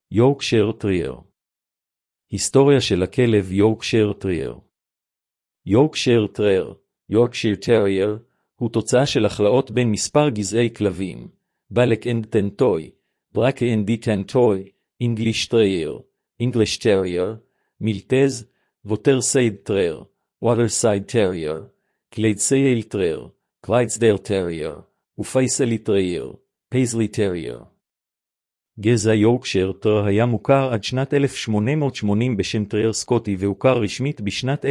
יורקשייר טרייר. היסטוריה של הכלב יורקשייר טרייר. יורקשייר טרייר, יורקשייר טרייר, הוא תוצאה של הכלאות בין מספר גזעי כלבים, בלק אנד טנטוי, ברקה אנד די טנטוי, אינגליש טרייר, אינגליש טרייר, מילטז, ווטר סייד טרייר, ווטר סייד טרייר, קליידסייל טרייר, קליידסדייל טרייר, ופייסלי טרייר, פייזלי טרייר. גזע יורקשייר טרייר היה מוכר עד שנת 1880 בשם טרייר סקוטי והוכר רשמית בשנת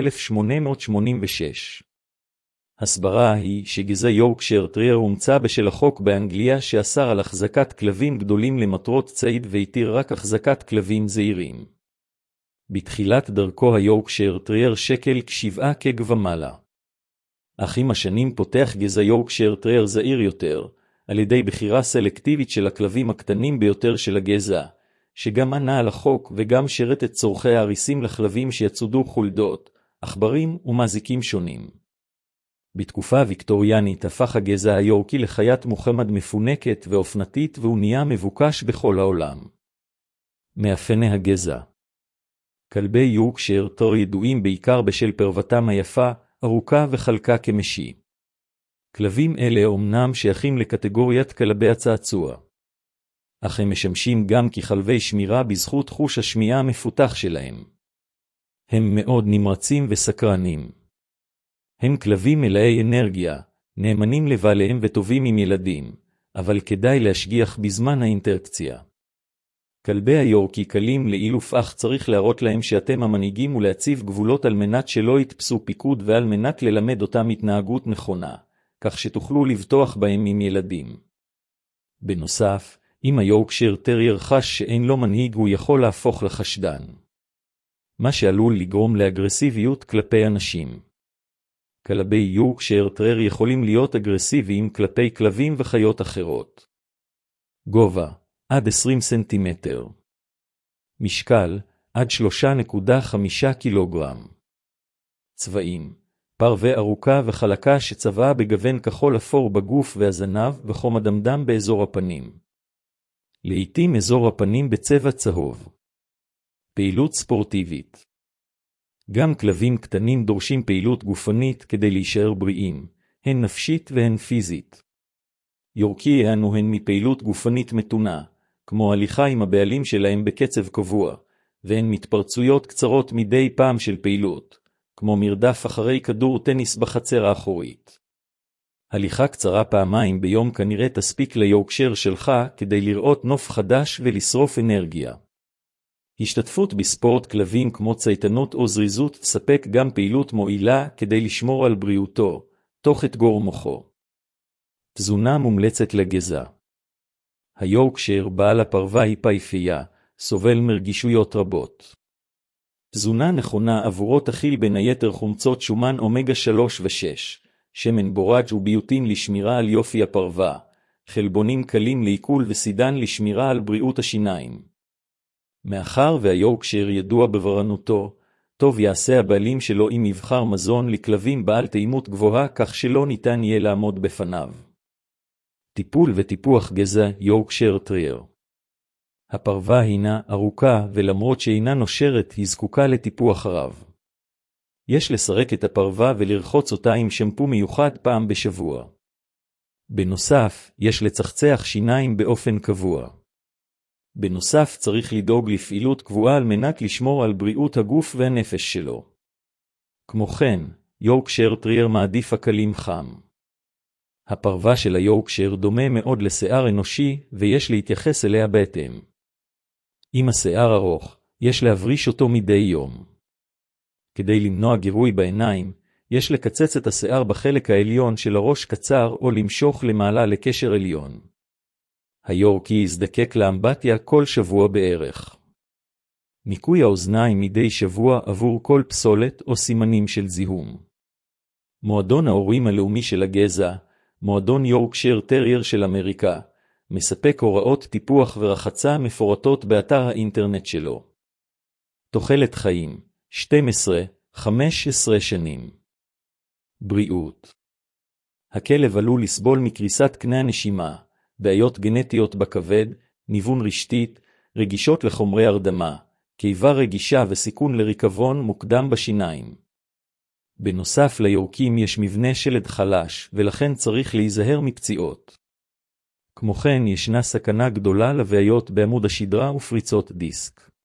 1886. הסברה היא שגזע יורקשייר טרייר הומצא בשל החוק באנגליה שאסר על החזקת כלבים גדולים למטרות ציד והתיר רק החזקת כלבים זעירים. בתחילת דרכו היורקשייר טרייר שקל כ7 קג ומעלה. אך עם השנים פותח גזע יורקשייר טרייר זעיר יותר, על ידי בחירה סלקטיבית של הכלבים הקטנים ביותר של הגזע, שגם ענה על החוק וגם שרת את צורכי האריסים לכלבים שיצודו חולדות, עכברים ומזיקים שונים. בתקופה הוויקטוריאנית הפך הגזע היורקי לחיית מוחמד מפונקת ואופנתית והוא נהיה מבוקש בכל העולם. מאפייני הגזע. כלבי יורקשייר טרייר ידועים בעיקר בשל פרוותם היפה, ארוכה וחלקה כמשי. כלבים אלה אומנם שייכים לקטגוריית כלבי הצעצוע, אך הם משמשים גם ככלבי שמירה בזכות חוש השמיעה המפותח שלהם. הם מאוד נמרצים וסקרנים. הם כלבים מלאי אנרגיה, נאמנים לבעליהם וטובים עם ילדים, אבל כדאי להשגיח בזמן האינטראקציה. כלבי היורקי קלים לאילוף אך צריך להראות להם שאתם המנהיגים ולהציב גבולות על מנת שלא יתפסו פיקוד ועל מנת ללמד אותם התנהגות נכונה, כך שתוכלו לבטוח בהם עם ילדים. בנוסף, אם היורקשייר טרייר חש שאין לו מנהיג הוא יכול להפוך לחשדן, מה שעלול לגרום לאגרסיביות כלפי אנשים. כלבי יורקשייר טרייר יכולים להיות אגרסיביים כלפי כלבים וחיות אחרות. גובה עד 20 סנטימטר. משקל עד 3.5 קילוגרם. צבעים פרווה ארוכה וחלקה שצבעה בגוון כחול אפור בגוף והזנב וחום אדמדם באזור הפנים. לעתים אזור הפנים בצבע צהוב. פעילות ספורטיבית. גם כלבים קטנים דורשים פעילות גופנית כדי להישאר בריאים, הן נפשית והן פיזית. יורקי יענו הן מפעילות גופנית מתונה, כמו הליכה עם הבעלים שלהם בקצב קבוע, והן מתפרצויות קצרות מדי פעם של פעילות, כמו מרדף אחרי כדור טניס בחצר האחורית. הליכה קצרה פעמיים ביום כנראה תספיק ליורקשייר שלך כדי לראות נוף חדש ולשרוף אנרגיה. השתתפות בספורט כלבים כמו צייתנות או זריזות תספק גם פעילות מועילה כדי לשמור על בריאותו, תוך אתגור מוחו. תזונה מומלצת לגזע. היורקשייר בעל הפרווה היפהפייה, סובל מרגישויות רבות. תזונה נכונה עבורו תכיל בין היתר חומצות שומן אומגה 3 ו-6, שמן בוראג' וביוטין לשמירה על יופי הפרווה, חלבונים קלים לעיכול וסידן לשמירה על בריאות השיניים. מאחר והיורקשייר ידוע בברנותו, טוב יעשה הבעלים שלו אם יבחר מזון לכלבים בעל טעימות גבוהה כך שלא ניתן יהיה לעמוד בפניו. טיפול וטיפוח גזע יורקשייר טרייר. הפרווה הינה ארוכה ולמרות שאינה נושרת היא זקוקה לטיפוח רב. יש לסרק את הפרווה ולרחוץ אותה עם שמפו מיוחד פעם בשבוע. בנוסף, יש לצחצח שיניים באופן קבוע. בנוסף צריך לדאוג לפעילות קבועה על מנת לשמור על בריאות הגוף והנפש שלו. כמו כן, יורקשייר טרייר מעדיף אקלים חם. הפרווה של היורקשייר דומה מאוד לשיער אנושי ויש להתייחס אליה בהתאם. אם השיער ארוך, יש להבריש אותו מדי יום. כדי למנוע גירוי בעיניים, יש לקצץ את השיער בחלק העליון של הראש קצר או למשוך למעלה לקשר עליון. היורקי יזדקק לאמבטיה כל שבוע בערך. ניקוי האוזניים מדי שבוע עבור כל פסולת או סימנים של זיהום. מועדון ההורים הלאומי של הגזע, מועדון יורקשייר טרייר של אמריקה, מספק הוראות טיפוח ורחצה מפורטות באתר האינטרנט שלו. תוחלת חיים 12-15 שנים. בריאות. הכלב עלול לסבול מקריסת קנה הנשימה, בעיות גנטיות בכבד, ניוון רשתית, רגישות לחומרי הרדמה, קיבה רגישה וסיכון לריקבון מוקדם בשיניים. בנוסף ליורקים יש מבנה שלד חלש, ולכן צריך להיזהר מפציעות. כמו כן ישנה סכנה גדולה לבעיות בעמוד השדרה ופריצות דיסק.